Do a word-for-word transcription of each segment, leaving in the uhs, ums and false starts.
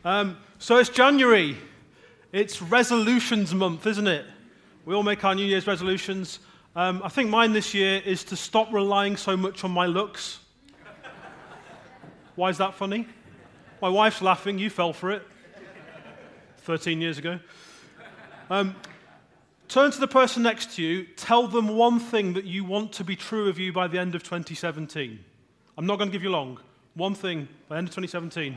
Um, so it's January. It's resolutions month, isn't it? We all make our New Year's resolutions. Um, I think mine this year is to stop relying so much on my looks. Why is that funny? My wife's laughing. You fell for it thirteen years ago. Um, turn to the person next to you. Tell them one thing that you want to be true of you by the end of twenty seventeen. I'm not going to give you long. One thing by the end of twenty seventeen.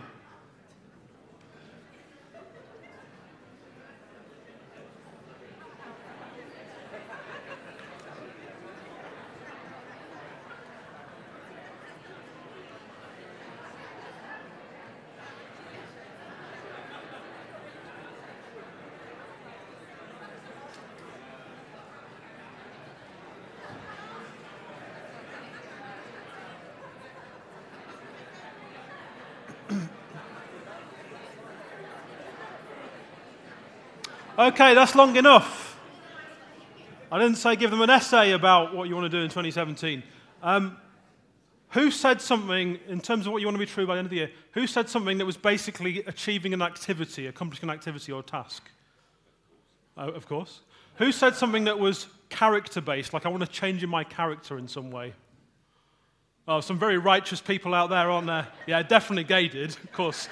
Okay, that's long enough. I didn't say give them an essay about what you want to do in twenty seventeen. Um, who said something, in terms of what you want to be true by the end of the year, who said something that was basically achieving an activity, accomplishing an activity or a task? Oh, of course. Who said something that was character-based, like I want to change in my character in some way? Oh, some very righteous people out there, aren't there? Yeah, definitely Gay did, of course.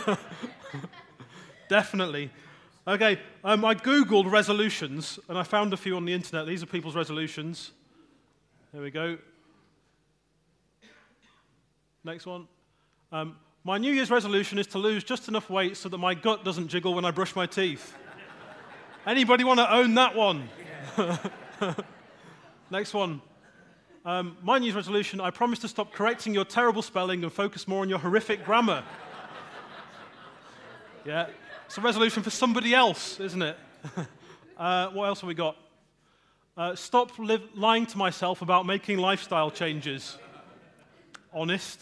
Definitely. Okay, um, I Googled resolutions, and I found a few on the internet. These are people's resolutions. There we go. Next one. Um, my New Year's resolution is to lose just enough weight so that my gut doesn't jiggle when I brush my teeth. Anybody want to own that one? Next one. Um, my New Year's resolution, I promise to stop correcting your terrible spelling and focus more on your horrific grammar. Yeah. It's a resolution for somebody else, isn't it? uh, what else have we got? Uh, stop live, lying to myself about making lifestyle changes. Honest.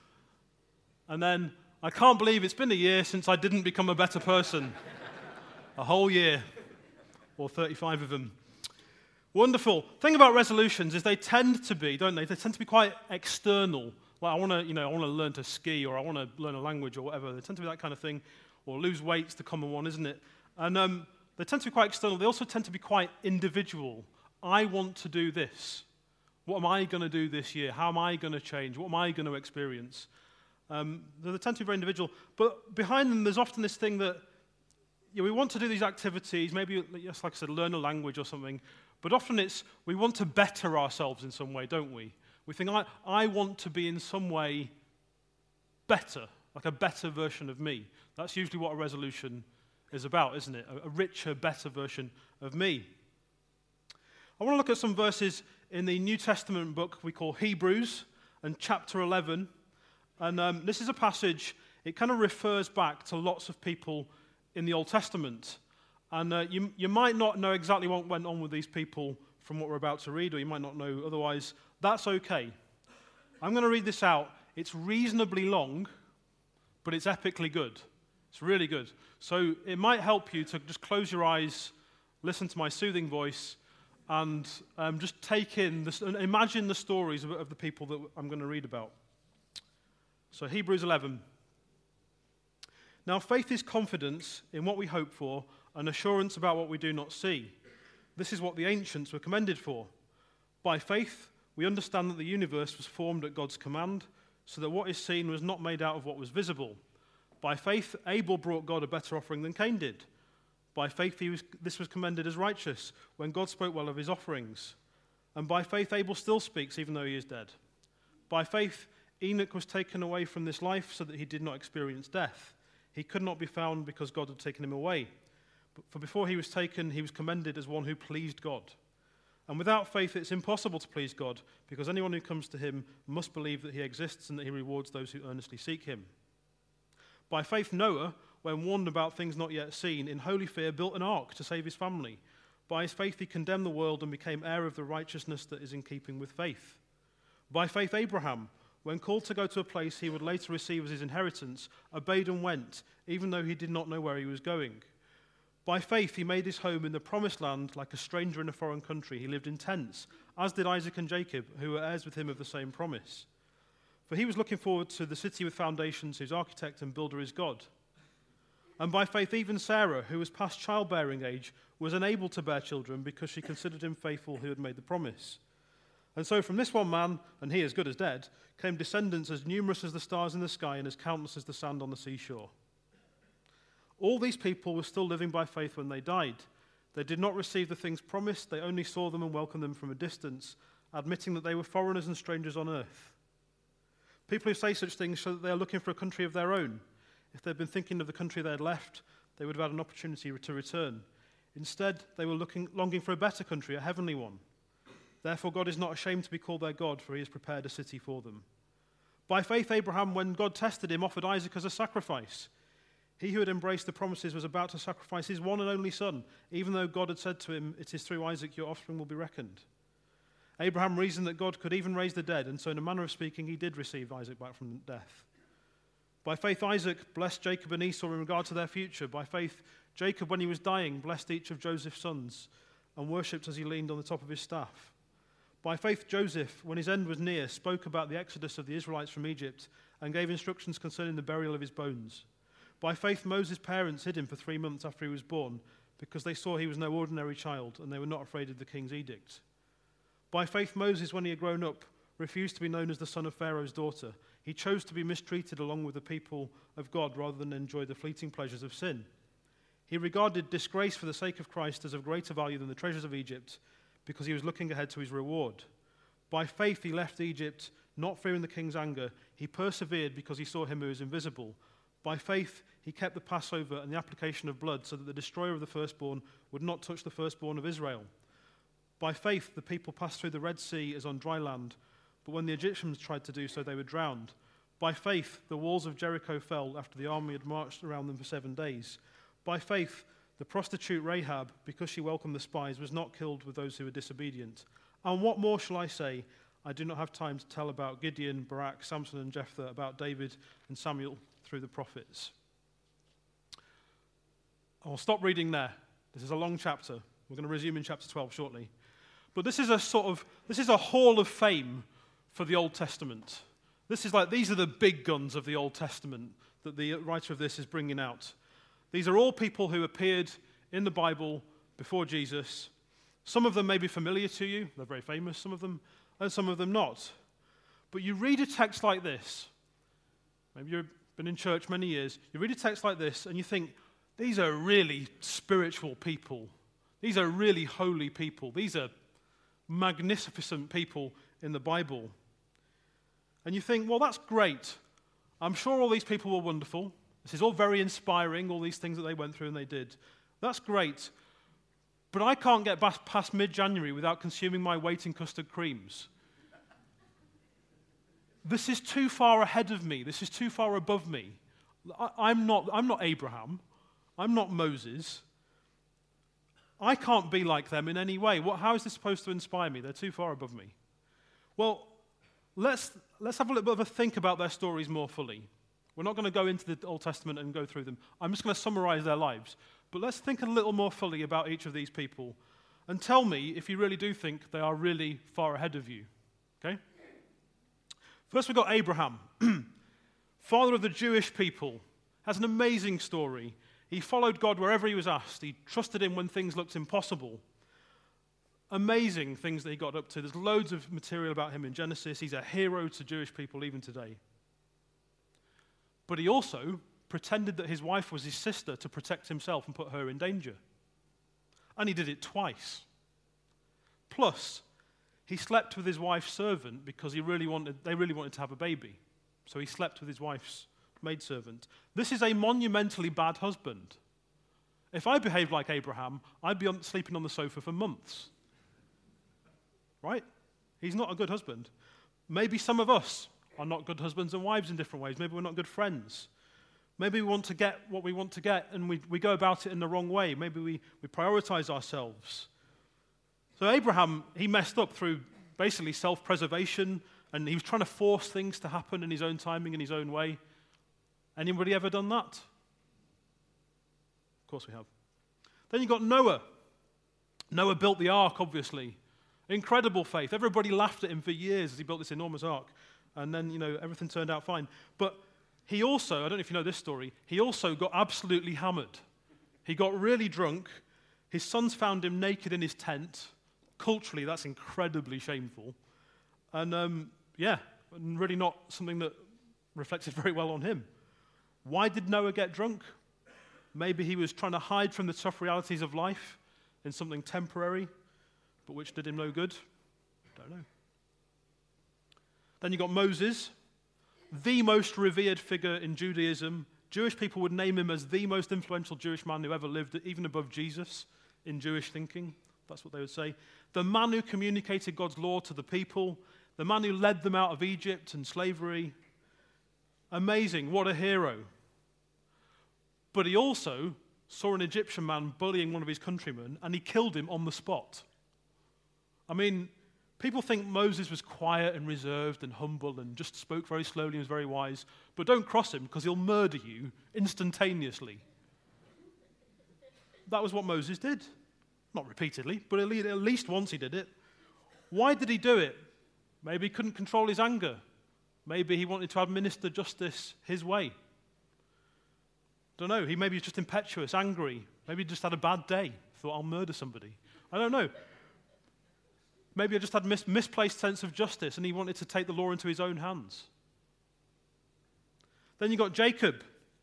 And then, I can't believe it's been a year since I didn't become a better person. A whole year. Or thirty-five of them. Wonderful. Thing about resolutions is they tend to be, don't they? They tend to be quite external. Like I want to, you know, I want to learn to ski, or I want to learn a language, or whatever. They tend to be that kind of thing. Or lose weight's the common one, isn't it? And um, they tend to be quite external. They also tend to be quite individual. I want to do this. What am I going to do this year? How am I going to change? What am I going to experience? Um, they tend to be very individual. But behind them, there's often this thing that you know, we want to do these activities, maybe, yes, like I said, learn a language or something. But often it's we want to better ourselves in some way, don't we? We think, I, I want to be in some way better, like a better version of me. That's usually what a resolution is about, isn't it? A, a richer, better version of me. I want to look at some verses in the New Testament book we call Hebrews, and chapter eleven. And um, this is a passage, it kind of refers back to lots of people in the Old Testament. And uh, you, you might not know exactly what went on with these people from what we're about to read, or you might not know otherwise. That's okay. I'm going to read this out. It's reasonably long, but it's epically good. It's really good. So it might help you to just close your eyes, listen to my soothing voice, and um, just take in, this, and imagine the stories of, of the people that I'm going to read about. So Hebrews eleven. Now faith is confidence in what we hope for, and assurance about what we do not see. This is what the ancients were commended for. By faith, we understand that the universe was formed at God's command, so that what is seen was not made out of what was visible. By faith, Abel brought God a better offering than Cain did. By faith, he was, this was commended as righteous when God spoke well of his offerings. And by faith, Abel still speaks even though he is dead. By faith, Enoch was taken away from this life so that he did not experience death. He could not be found because God had taken him away. For before he was taken, he was commended as one who pleased God. And without faith, it's impossible to please God, because anyone who comes to him must believe that he exists and that he rewards those who earnestly seek him. By faith, Noah, when warned about things not yet seen, in holy fear built an ark to save his family. By his faith, he condemned the world and became heir of the righteousness that is in keeping with faith. By faith, Abraham, when called to go to a place he would later receive as his inheritance, obeyed and went, even though he did not know where he was going. By faith, he made his home in the promised land like a stranger in a foreign country. He lived in tents, as did Isaac and Jacob, who were heirs with him of the same promise. For he was looking forward to the city with foundations, whose architect and builder is God. And by faith, even Sarah, who was past childbearing age, was unable to bear children because she considered him faithful who had made the promise. And so from this one man, and he as good as dead, came descendants as numerous as the stars in the sky and as countless as the sand on the seashore. All these people were still living by faith when they died. They did not receive the things promised, they only saw them and welcomed them from a distance, admitting that they were foreigners and strangers on earth. People who say such things show that they are looking for a country of their own. If they'd been thinking of the country they had left, they would have had an opportunity to return. Instead, they were looking, longing for a better country, a heavenly one. Therefore, God is not ashamed to be called their God, for he has prepared a city for them. By faith, Abraham, when God tested him, offered Isaac as a sacrifice. He who had embraced the promises was about to sacrifice his one and only son, even though God had said to him, "It is through Isaac your offspring will be reckoned." Abraham reasoned that God could even raise the dead, and so in a manner of speaking, he did receive Isaac back from death. By faith, Isaac blessed Jacob and Esau in regard to their future. By faith, Jacob, when he was dying, blessed each of Joseph's sons and worshipped as he leaned on the top of his staff. By faith, Joseph, when his end was near, spoke about the exodus of the Israelites from Egypt and gave instructions concerning the burial of his bones. By faith, Moses' parents hid him for three months after he was born because they saw he was no ordinary child and they were not afraid of the king's edict. By faith, Moses, when he had grown up, refused to be known as the son of Pharaoh's daughter. He chose to be mistreated along with the people of God rather than enjoy the fleeting pleasures of sin. He regarded disgrace for the sake of Christ as of greater value than the treasures of Egypt because he was looking ahead to his reward. By faith, he left Egypt, not fearing the king's anger. He persevered because he saw him who is invisible. By faith, he kept the Passover and the application of blood so that the destroyer of the firstborn would not touch the firstborn of Israel. By faith, the people passed through the Red Sea as on dry land, but when the Egyptians tried to do so, they were drowned. By faith, the walls of Jericho fell after the army had marched around them for seven days. By faith, the prostitute Rahab, because she welcomed the spies, was not killed with those who were disobedient. And what more shall I say? I do not have time to tell about Gideon, Barak, Samson, and Jephthah, about David and Samuel through the prophets. I'll stop reading there. This is a long chapter. We're going to resume in chapter twelve shortly. But this is a sort of, this is a hall of fame for the Old Testament. This is like, these are the big guns of the Old Testament that the writer of this is bringing out. These are all people who appeared in the Bible before Jesus. Some of them may be familiar to you. They're very famous, some of them, and some of them not. But you read a text like this. Maybe you've been in church many years. You read a text like this and you think, these are really spiritual people. These are really holy people. These are magnificent people in the Bible. And you think, well, that's great. I'm sure all these people were wonderful. This is all very inspiring, all these things that they went through and they did. That's great. But I can't get past mid-January without consuming my weight in custard creams. This is too far ahead of me. This is too far above me. I, I'm not, I'm not Abraham. I'm not Moses. I can't be like them in any way. What, how is this supposed to inspire me? They're too far above me. Well, let's, let's have a little bit of a think about their stories more fully. We're not going to go into the Old Testament and go through them. I'm just going to summarize their lives. But let's think a little more fully about each of these people and tell me if you really do think they are really far ahead of you. Okay? First we've got Abraham, father of the Jewish people, has an amazing story. He followed God wherever he was asked. He trusted him when things looked impossible. Amazing things that he got up to. There's loads of material about him in Genesis. He's a hero to Jewish people even today. But he also pretended that his wife was his sister to protect himself and put her in danger. And he did it twice. Plus, he slept with his wife's servant because he really wanted, they really wanted to have a baby. So he slept with his wife's maidservant. This is a monumentally bad husband. If I behaved like Abraham, I'd be on, sleeping on the sofa for months. Right? He's not a good husband. Maybe some of us are not good husbands and wives in different ways. Maybe we're not good friends. Maybe we want to get what we want to get and we, we go about it in the wrong way. Maybe we, we prioritize ourselves. So Abraham, he messed up through basically self-preservation and he was trying to force things to happen in his own timing, in his own way. Anybody ever done that? Of course we have. Then you've got Noah. Noah built the ark, obviously. Incredible faith. Everybody laughed at him for years as he built this enormous ark. And then, you know, everything turned out fine. But he also, I don't know if you know this story, he also got absolutely hammered. He got really drunk. His sons found him naked in his tent. Culturally, that's incredibly shameful. And um, yeah, and really not something that reflected very well on him. Why did Noah get drunk? Maybe he was trying to hide from the tough realities of life in something temporary, but which did him no good. Don't know. Then you got Moses, the most revered figure in Judaism. Jewish people would name him as the most influential Jewish man who ever lived, even above Jesus in Jewish thinking. That's what they would say. The man who communicated God's law to the people, the man who led them out of Egypt and slavery. Amazing, what a hero. But he also saw an Egyptian man bullying one of his countrymen, and he killed him on the spot. I mean, people think Moses was quiet and reserved and humble and just spoke very slowly and was very wise, but don't cross him because he'll murder you instantaneously. That was what Moses did. Not repeatedly, but at least once he did it. Why did he do it? Maybe he couldn't control his anger. Maybe he wanted to administer justice his way. Don't know. He maybe was just impetuous, angry. Maybe he just had a bad day. Thought, I'll murder somebody. I don't know. Maybe he just had a mis- misplaced sense of justice and he wanted to take the law into his own hands. Then you got Jacob.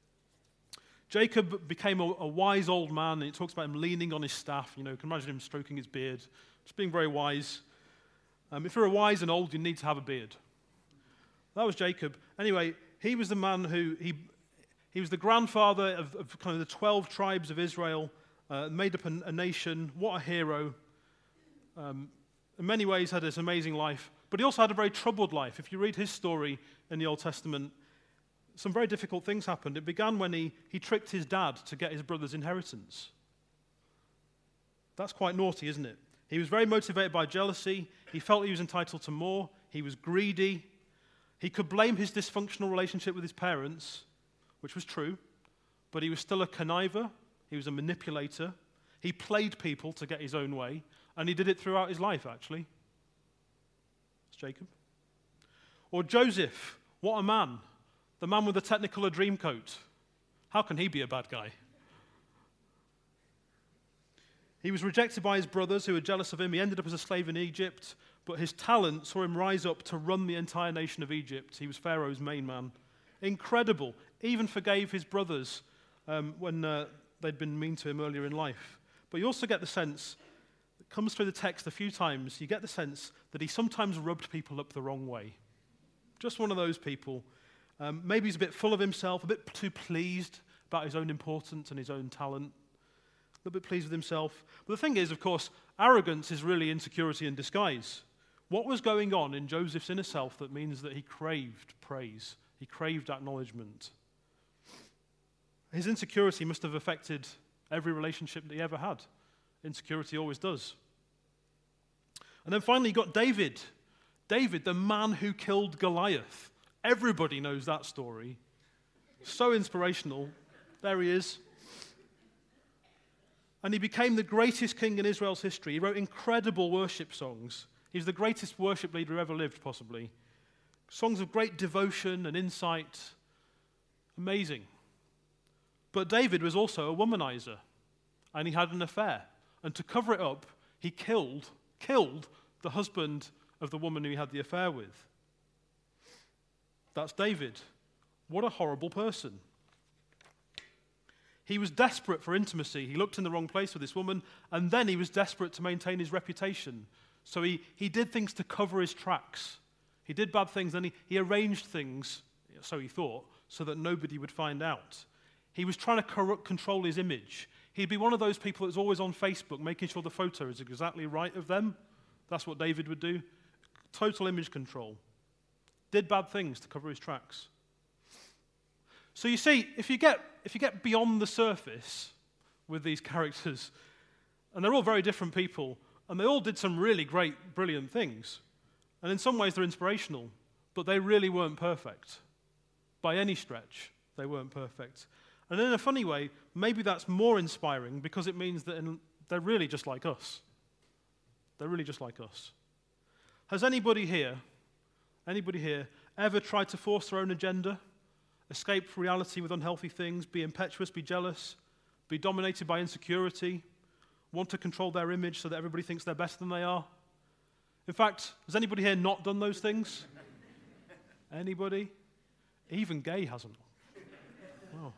Jacob became a, a wise old man, and it talks about him leaning on his staff. You know, you can imagine him stroking his beard, just being very wise. Um, if you're wise and old, you need to have a beard. That was Jacob. Anyway, he was the man who, he he was the grandfather of, of kind of the twelve tribes of Israel, uh, made up a, a nation. What a hero. Um, in many ways had this amazing life, but he also had a very troubled life. If you read his story in the Old Testament, some very difficult things happened. It began when he, he tricked his dad to get his brother's inheritance. That's quite naughty, isn't it? He was very motivated by jealousy. He felt he was entitled to more. He was greedy. He could blame his dysfunctional relationship with his parents, which was true, but he was still a conniver. He was a manipulator. He played people to get his own way, and he did it throughout his life, actually. It's Jacob. Or Joseph, what a man. The man with the Technicolor dream coat. How can he be a bad guy? He was rejected by his brothers who were jealous of him. He ended up as a slave in Egypt, but his talent saw him rise up to run the entire nation of Egypt. He was Pharaoh's main man. Incredible. Even forgave his brothers um, when uh, they'd been mean to him earlier in life. But you also get the sense, it comes through the text a few times, you get the sense that he sometimes rubbed people up the wrong way. Just one of those people. Um, maybe he's a bit full of himself, a bit too pleased about his own importance and his own talent. A little bit pleased with himself. But the thing is, of course, arrogance is really insecurity in disguise. What was going on in Joseph's inner self that means that he craved praise? He craved acknowledgement. His insecurity must have affected every relationship that he ever had. Insecurity always does. And then finally, you got David. David, the man who killed Goliath. Everybody knows that story. So inspirational. There he is. And he became the greatest king in Israel's history. He wrote incredible worship songs. He's the greatest worship leader who ever lived, possibly. Songs of great devotion and insight. Amazing. But David was also a womanizer. And he had an affair. And to cover it up, he killed, killed the husband of the woman who he had the affair with. That's David. What a horrible person. He was desperate for intimacy. He looked in the wrong place with this woman, and then he was desperate to maintain his reputation. So he, he did things to cover his tracks. He did bad things, and he, he arranged things, so he thought, so that nobody would find out. He was trying to corrupt, control his image. He'd be one of those people that's always on Facebook, making sure the photo is exactly right of them. That's what David would do. Total image control. Did bad things to cover his tracks. So you see, if you get if you get beyond the surface with these characters, and they're all very different people, and they all did some really great, brilliant things, and in some ways they're inspirational, but they really weren't perfect. By any stretch, they weren't perfect. And in a funny way, maybe that's more inspiring because it means that in, they're really just like us. They're really just like us. Has anybody here Anybody here ever tried to force their own agenda? escape reality with unhealthy things, be impetuous, be jealous, be dominated by insecurity, want to control their image so that everybody thinks they're better than they are. In fact, has anybody here not done those things? Anybody? Even gay hasn't. Wow.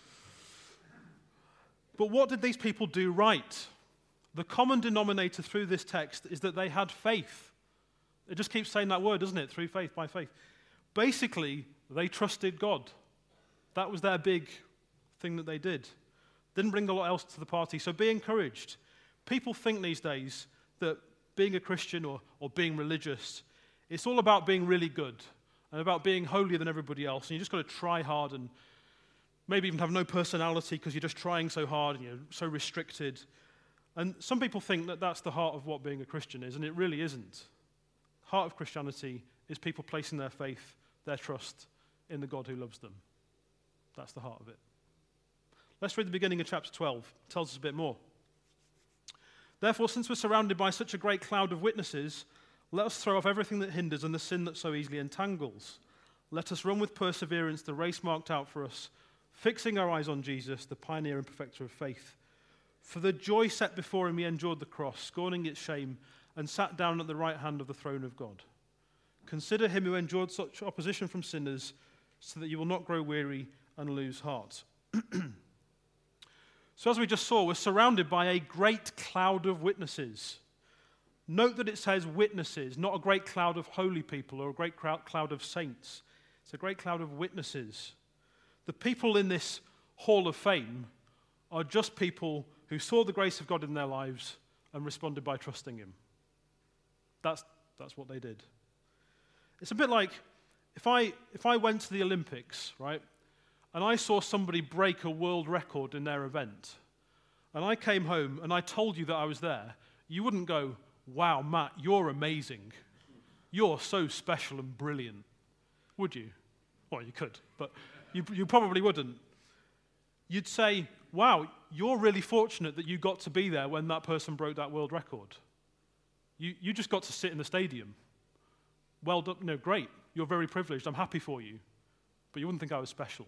But what did these people do right? The common denominator through this text is that they had faith. It just keeps saying that word, doesn't it? Through faith, by faith. Basically, they trusted God. That was their big thing that they did. Didn't bring a lot else to the party, so be encouraged. People think these days that being a Christian or, or being religious, it's all about being really good and about being holier than everybody else, and you just got to try hard and maybe even have no personality because you're just trying so hard and you're so restricted. And some people think that that's the heart of what being a Christian is, and it really isn't. Heart of Christianity is people placing their faith, their trust in the God who loves them. That's the heart of it. Let's read the beginning of chapter twelve. It tells us a bit more. Therefore, since we're surrounded by such a great cloud of witnesses, let us throw off everything that hinders and the sin that so easily entangles. Let us run with perseverance the race marked out for us, fixing our eyes on Jesus, the pioneer and perfecter of faith. For the joy set before him he endured the cross, scorning its shame, and sat down at the right hand of the throne of God. Consider him who endured such opposition from sinners, so that you will not grow weary and lose heart. So as we just saw, we're surrounded by a great cloud of witnesses. Note that it says witnesses, not a great cloud of holy people or a great cloud of saints. It's a great cloud of witnesses. The people in this hall of fame are just people who saw the grace of God in their lives and responded by trusting him. That's, that's what they did. It's a bit like if I, if I went to the Olympics, right, and I saw somebody break a world record in their event, and I came home and I told you that I was there, you wouldn't go, wow, Matt, you're amazing. You're so special and brilliant. Would you? Well, you could, but you, you probably wouldn't. You'd say, wow, you're really fortunate that you got to be there when that person broke that world record. You, you just got to sit in the stadium. Well done, no, great. You're very privileged. I'm happy for you. But you wouldn't think I was special.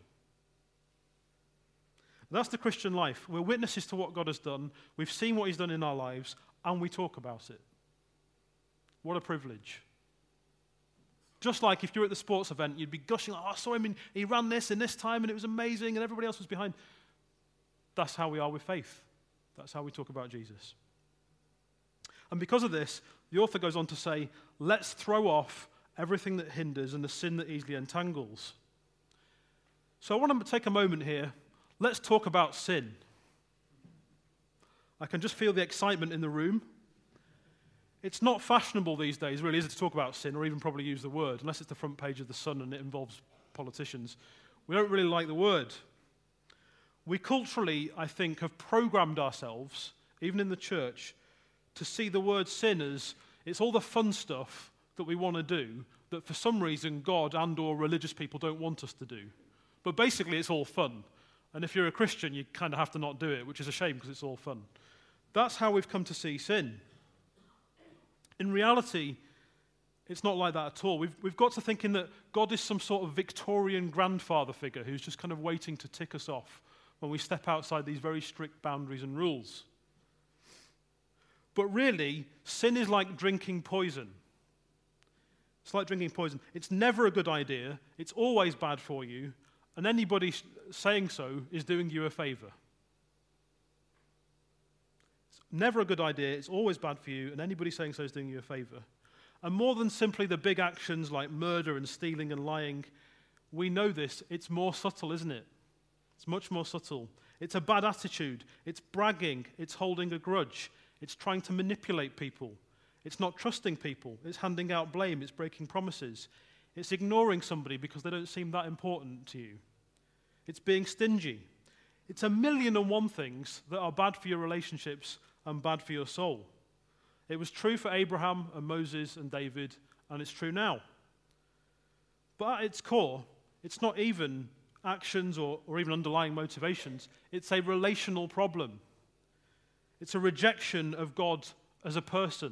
That's the Christian life. We're witnesses to what God has done. We've seen what he's done in our lives, and we talk about it. What a privilege. Just like if you're at the sports event, you'd be gushing, oh, I saw him, in, he ran this in this time, and it was amazing, and everybody else was behind. That's how we are with faith. That's how we talk about Jesus. And because of this, the author goes on to say, let's throw off everything that hinders and the sin that easily entangles. So I want to take a moment here. Let's talk about sin. I can just feel the excitement in the room. It's not fashionable these days, really, is it, to talk about sin or even probably use the word, unless it's the front page of The Sun and it involves politicians. We don't really like the word. We culturally, I think, have programmed ourselves, even in the church, to see the word sin as it's all the fun stuff that we want to do that for some reason God and or religious people don't want us to do. But basically it's all fun. And if you're a Christian, you kind of have to not do it, which is a shame because it's all fun. That's how we've come to see sin. In reality, it's not like that at all. We've, we've got to thinking that God is some sort of Victorian grandfather figure who's just kind of waiting to tick us off when we step outside these very strict boundaries and rules. But really, sin is like drinking poison. It's like drinking poison. It's never a good idea. It's always bad for you. And anybody saying so is doing you a favor. It's never a good idea. It's always bad for you. And anybody saying so is doing you a favor. And more than simply the big actions like murder and stealing and lying, we know this. It's more subtle, isn't it? It's much more subtle. It's a bad attitude. It's bragging. It's holding a grudge. It's trying to manipulate people. It's not trusting people. It's handing out blame. It's breaking promises. It's ignoring somebody because they don't seem that important to you. It's being stingy. It's a million and one things that are bad for your relationships and bad for your soul. It was true for Abraham and Moses and David, and it's true now. But at its core, it's not even actions or, or even underlying motivations. It's a relational problem. It's a rejection of God as a person.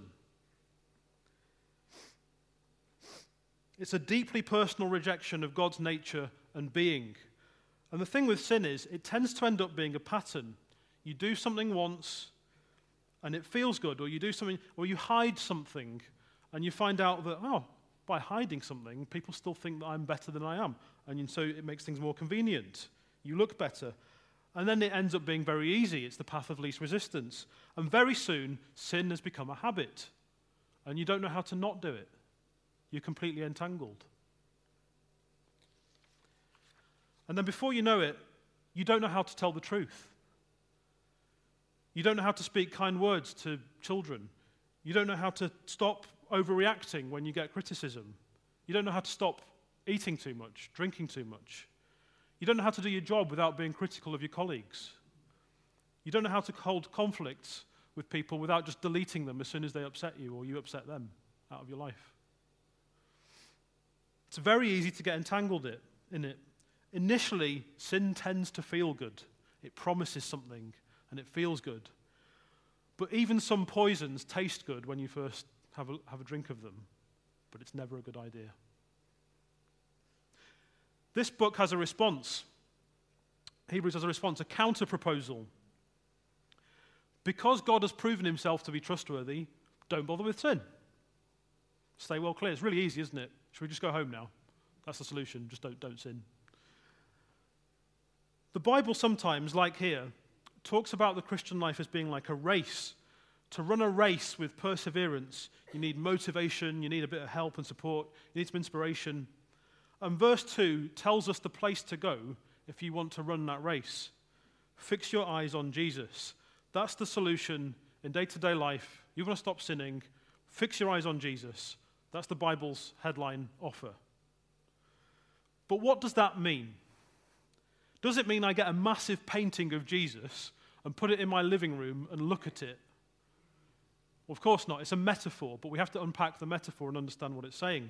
It's a deeply personal rejection of God's nature and being. And the thing with sin is, it tends to end up being a pattern. You do something once, and it feels good, or you do something, or you hide something, and you find out that, oh, by hiding something, people still think that I'm better than I am. And so it makes things more convenient. You look better. And then it ends up being very easy. It's the path of least resistance. And very soon, sin has become a habit. And you don't know how to not do it. You're completely entangled. And then before you know it, you don't know how to tell the truth. You don't know how to speak kind words to children. You don't know how to stop overreacting when you get criticism. You don't know how to stop eating too much, drinking too much. You don't know how to do your job without being critical of your colleagues. You don't know how to hold conflicts with people without just deleting them as soon as they upset you or you upset them out of your life. It's very easy to get entangled in it. Initially, sin tends to feel good. It promises something and it feels good. But even some poisons taste good when you first have a, have a drink of them. But it's never a good idea. This book has a response. Hebrews has a response, a counter-proposal. Because God has proven himself to be trustworthy, don't bother with sin. Stay well clear. It's really easy, isn't it? Should we just go home now? That's the solution. Just don't, don't sin. The Bible sometimes, like here, talks about the Christian life as being like a race. To run a race with perseverance, you need motivation, you need a bit of help and support, you need some inspiration. And verse two tells us the place to go if you want to run that race. Fix your eyes on Jesus. That's the solution in day-to-day life. You want to stop sinning, fix your eyes on Jesus. That's the Bible's headline offer. But what does that mean? Does it mean I get a massive painting of Jesus and put it in my living room and look at it? Well, of course not. It's a metaphor, but we have to unpack the metaphor and understand what it's saying.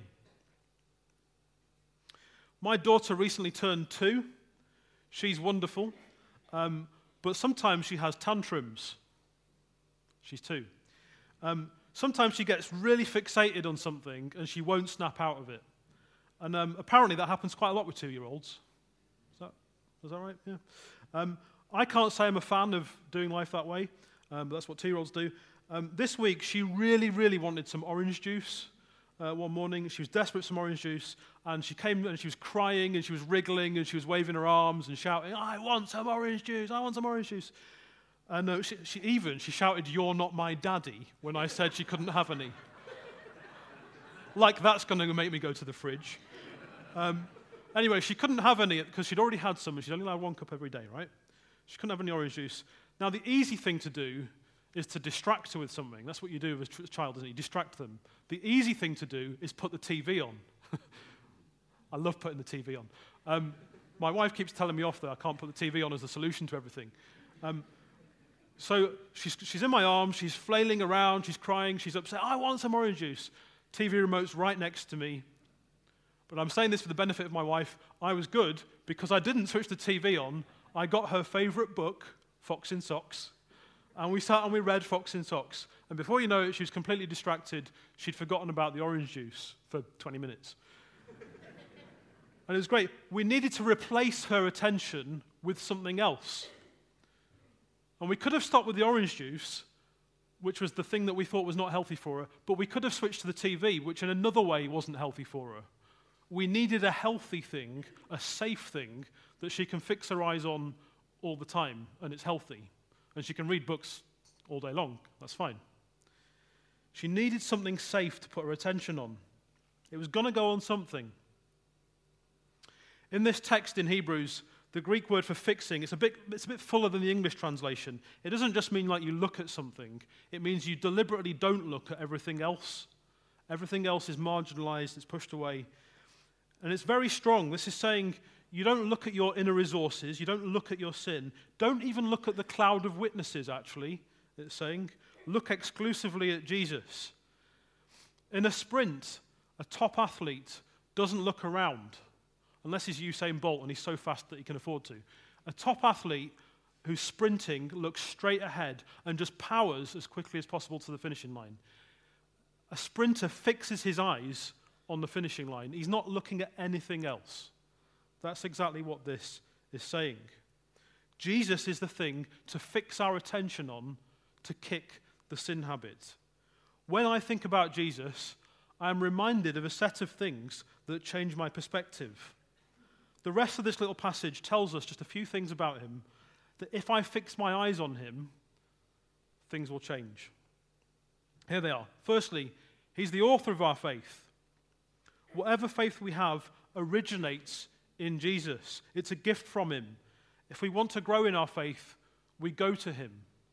My daughter recently turned two. She's wonderful, um, but sometimes she has tantrums. She's two. Um, sometimes she gets really fixated on something and she won't snap out of it. And um, apparently that happens quite a lot with two-year-olds. Is that, is that right? Yeah. Um, I can't say I'm a fan of doing life that way, um, but that's what two-year-olds do. Um, this week, she really, really wanted some orange juice. Uh, one morning, she was desperate for some orange juice, and she came and she was crying, and she was wriggling, and she was waving her arms and shouting, "I want some orange juice! I want some orange juice!" And uh, she, she even she shouted, "You're not my daddy," when I said she couldn't have any. Like that's going to make me go to the fridge. Um, anyway, she couldn't have any because she'd already had some, and she'd only allowed one cup every day, right? She couldn't have any orange juice. Now, the easy thing to do is to distract her with something. That's what you do with a child, isn't it? You distract them. The easy thing to do is put the T V on. I love putting the T V on. Um, my wife keeps telling me off that I can't put the T V on as the solution to everything. Um, so she's, she's in my arms, she's flailing around, she's crying, she's upset. "I want some orange juice." T V remote's right next to me. But I'm saying this for the benefit of my wife. I was good because I didn't switch the T V on. I got her favorite book, Fox in Socks. And we sat and we read Fox in Socks. And before you know it, she was completely distracted. She'd forgotten about the orange juice for twenty minutes. And it was great. We needed to replace her attention with something else. And we could have stopped with the orange juice, which was the thing that we thought was not healthy for her, but we could have switched to the T V, which in another way wasn't healthy for her. We needed a healthy thing, a safe thing, that she can fix her eyes on all the time, and it's healthy. And she can read books all day long. That's fine. She needed something safe to put her attention on. It was going to go on something. In this text in Hebrews, the Greek word for fixing, it's a bit, it's a bit fuller than the English translation. It doesn't just mean like you look at something. It means you deliberately don't look at everything else. Everything else is marginalized, it's pushed away. And it's very strong. This is saying you don't look at your inner resources. You don't look at your sin. Don't even look at the cloud of witnesses, actually, it's saying. Look exclusively at Jesus. In a sprint, a top athlete doesn't look around, unless he's Usain Bolt and he's so fast that he can afford to. A top athlete who's sprinting looks straight ahead and just powers as quickly as possible to the finishing line. A sprinter fixes his eyes on the finishing line. He's not looking at anything else. That's exactly what this is saying. Jesus is the thing to fix our attention on, to kick the sin habit. When I think about Jesus, I am reminded of a set of things that change my perspective. The rest of this little passage tells us just a few things about him, that if I fix my eyes on him, things will change. Here they are. Firstly, he's the author of our faith. Whatever faith we have originates in Jesus. It's a gift from him. If we want to grow in our faith, we go to him.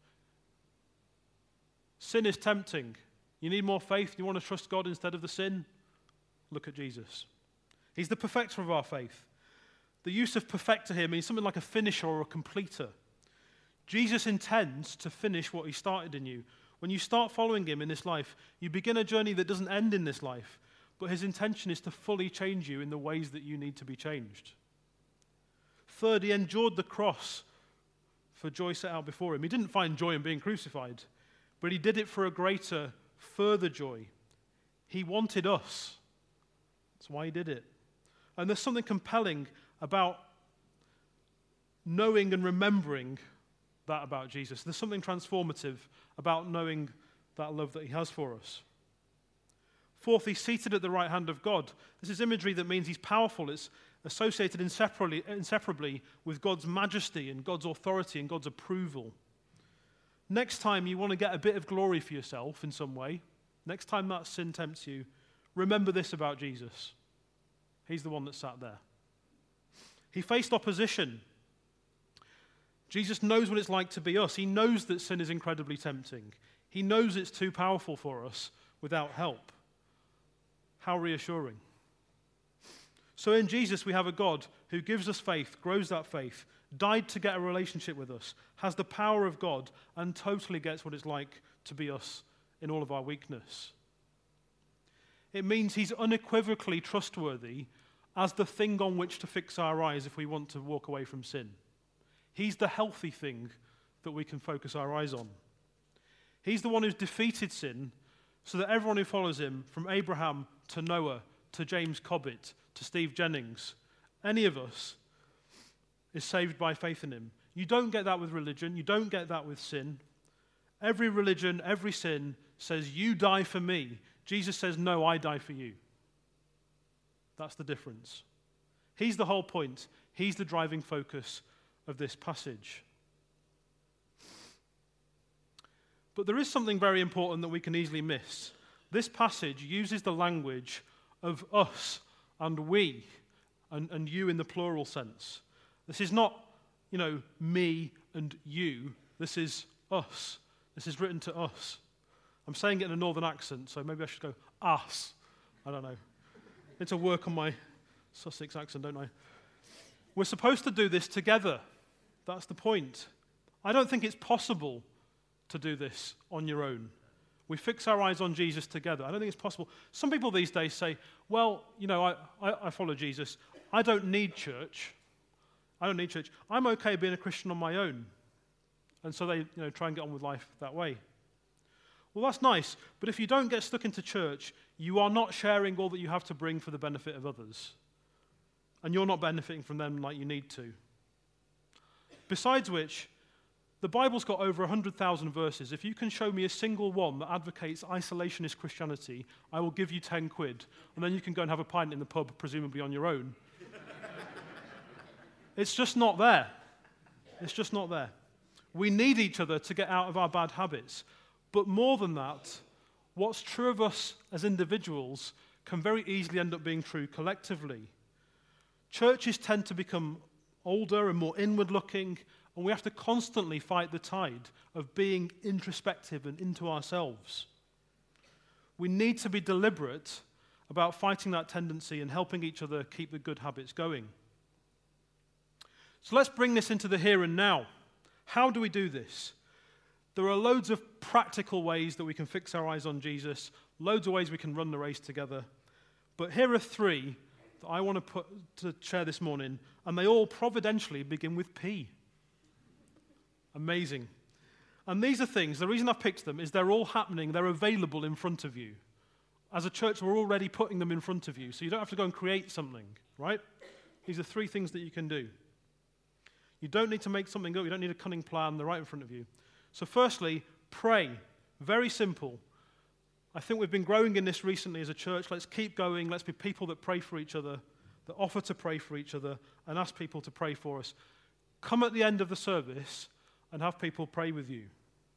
Sin is tempting. You need more faith? You want to trust God instead of the sin? Look at Jesus. He's the perfecter of our faith. The use of perfecter here means something like a finisher or a completer. Jesus intends to finish what he started in you. When you start following him in this life, you begin a journey that doesn't end in this life, but his intention is to fully change you in the ways that you need to be changed. Third, he endured the cross for joy set out before him. He didn't find joy in being crucified, but he did it for a greater, further joy. He wanted us. That's why he did it. And there's something compelling about knowing and remembering that about Jesus. There's something transformative about knowing that love that he has for us. Fourth, he's seated at the right hand of God. This is imagery that means he's powerful. It's associated inseparably, inseparably with God's majesty and God's authority and God's approval. Next time you want to get a bit of glory for yourself in some way, next time that sin tempts you, remember this about Jesus. He's the one that sat there. He faced opposition. Jesus knows what it's like to be us. He knows that sin is incredibly tempting. He knows it's too powerful for us without help. How reassuring. So in Jesus, we have a God who gives us faith, grows that faith, died to get a relationship with us, has the power of God, and totally gets what it's like to be us in all of our weakness. It means he's unequivocally trustworthy as the thing on which to fix our eyes if we want to walk away from sin. He's the healthy thing that we can focus our eyes on. He's the one who's defeated sin so that everyone who follows him, from Abraham to Noah to James Cobbett to Steve Jennings, any of us, is saved by faith in him. You don't get that with religion. You don't get that with sin. Every religion, every sin says, you die for me. Jesus says, no, I die for you. That's the difference. He's the whole point. He's the driving focus of this passage. But there is something very important that we can easily miss. This passage uses the language of us and we and, and you in the plural sense. This is not, you know, me and you. This is us. This is written to us. I'm saying it in a northern accent, so maybe I should go us. I don't know. I need to work on my Sussex accent, don't I? We're supposed to do this together. That's the point. I don't think it's possible to do this on your own. We fix our eyes on Jesus together. I don't think it's possible. Some people these days say, well, you know, I, I, I follow Jesus. I don't need church. I don't need church. I'm okay being a Christian on my own. And so they, you know, try and get on with life that way. Well, that's nice, but if you don't get stuck into church, you are not sharing all that you have to bring for the benefit of others. And you're not benefiting from them like you need to. Besides which, the Bible's got over one hundred thousand verses. If you can show me a single one that advocates isolationist Christianity, I will give you ten quid, and then you can go and have a pint in the pub, presumably on your own. It's just not there. It's just not there. We need each other to get out of our bad habits. But more than that, what's true of us as individuals can very easily end up being true collectively. Churches tend to become older and more inward-looking, and we have to constantly fight the tide of being introspective and into ourselves. We need to be deliberate about fighting that tendency and helping each other keep the good habits going. So let's bring this into the here and now. How do we do this? There are loads of practical ways that we can fix our eyes on Jesus, loads of ways we can run the race together. But here are three that I want to put to share this morning, and they all providentially begin with P. Amazing. And these are things, the reason I've picked them is they're all happening, they're available in front of you. As a church, we're already putting them in front of you, so you don't have to go and create something, right? These are three things that you can do. You don't need to make something up. You don't need a cunning plan. They're right in front of you. So firstly, pray. Very simple. I think we've been growing in this recently as a church. Let's keep going. Let's be people that pray for each other, that offer to pray for each other, and ask people to pray for us. Come at the end of the service and have people pray with you.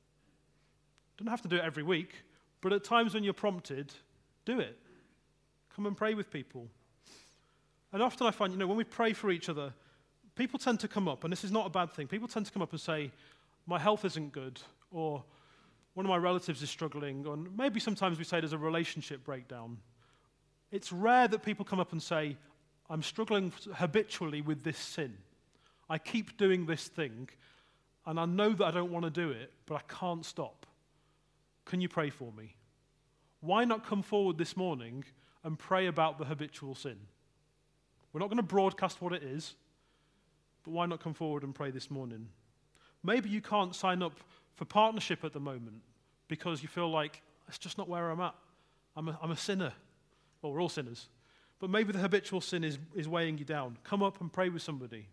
Don't have to do it every week, but at times when you're prompted, do it. Come and pray with people. And often I find, you know, when we pray for each other, people tend to come up, and this is not a bad thing, people tend to come up and say, my health isn't good, or one of my relatives is struggling, or maybe sometimes we say there's a relationship breakdown. It's rare that people come up and say, I'm struggling habitually with this sin. I keep doing this thing, and I know that I don't want to do it, but I can't stop. Can you pray for me? Why not come forward this morning and pray about the habitual sin? We're not going to broadcast what it is, but why not come forward and pray this morning? Maybe you can't sign up for partnership at the moment because you feel like, it's just not where I'm at. I'm a, I'm a sinner. Well, we're all sinners. But maybe the habitual sin is, is weighing you down. Come up and pray with somebody.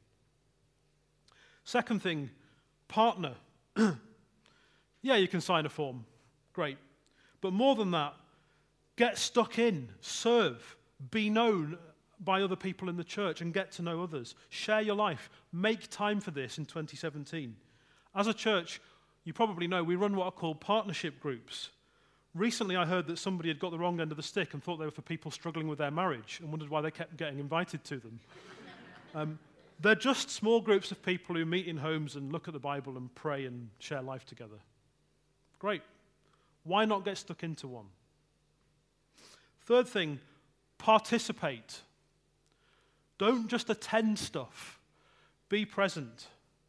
Second thing, partner. Yeah, you can sign a form. Great. But more than that, get stuck in, serve, be known by other people in the church and get to know others. Share your life. Make time for this in twenty seventeen. As a church, you probably know we run what are called partnership groups. Recently I heard that somebody had got the wrong end of the stick and thought they were for people struggling with their marriage and wondered why they kept getting invited to them. um, they're just small groups of people who meet in homes and look at the Bible and pray and share life together. Great. Why not get stuck into one? Third thing, participate. Don't just attend stuff. Be present.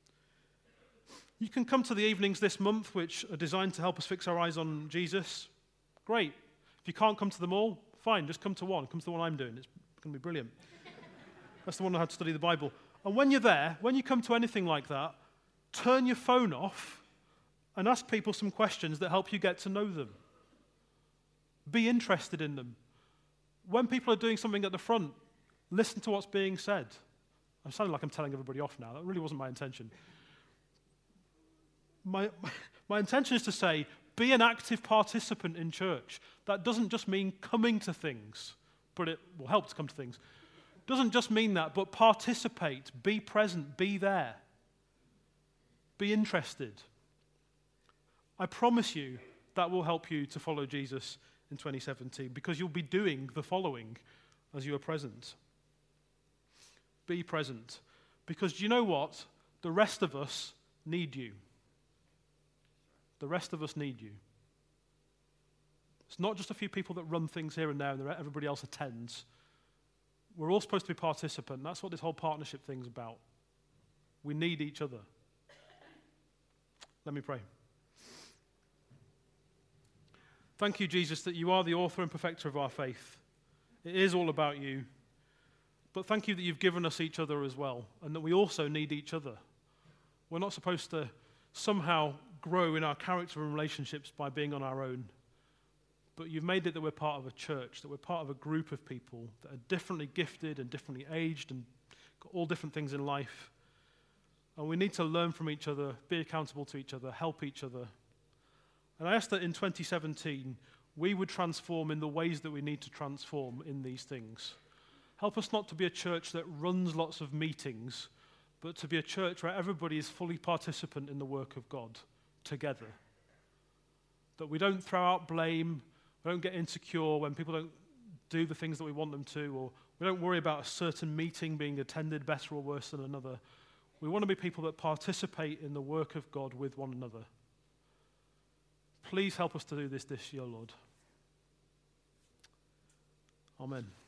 You can come to the evenings this month, which are designed to help us fix our eyes on Jesus. Great. If you can't come to them all, fine, just come to one. Come to the one I'm doing. It's going to be brilliant. That's the one I had to study the Bible. And when you're there, when you come to anything like that, turn your phone off and ask people some questions that help you get to know them. Be interested in them. When people are doing something at the front, listen to what's being said. I'm sounding like I'm telling everybody off now. That really wasn't my intention. My, my intention is to say, be an active participant in church. That doesn't just mean coming to things, but it will help to come to things. Doesn't just mean that, but participate, be present, be there. Be interested. I promise you that will help you to follow Jesus in twenty seventeen because you'll be doing the following as you are present. Be present. Because do you know what? The rest of us need you. The rest of us need you. It's not just a few people that run things here and there and everybody else attends. We're all supposed to be participant. That's what this whole partnership thing's about. We need each other. Let me pray. Thank you, Jesus, that you are the author and perfecter of our faith. It is all about you. But thank you that you've given us each other as well, and that we also need each other. We're not supposed to somehow grow in our character and relationships by being on our own. But you've made it that we're part of a church, that we're part of a group of people that are differently gifted and differently aged and got all different things in life. And we need to learn from each other, be accountable to each other, help each other. And I ask that in twenty seventeen, we would transform in the ways that we need to transform in these things. Help us not to be a church that runs lots of meetings, but to be a church where everybody is fully participant in the work of God together. That we don't throw out blame, we don't get insecure when people don't do the things that we want them to, or we don't worry about a certain meeting being attended better or worse than another. We want to be people that participate in the work of God with one another. Please help us to do this this year, Lord. Amen.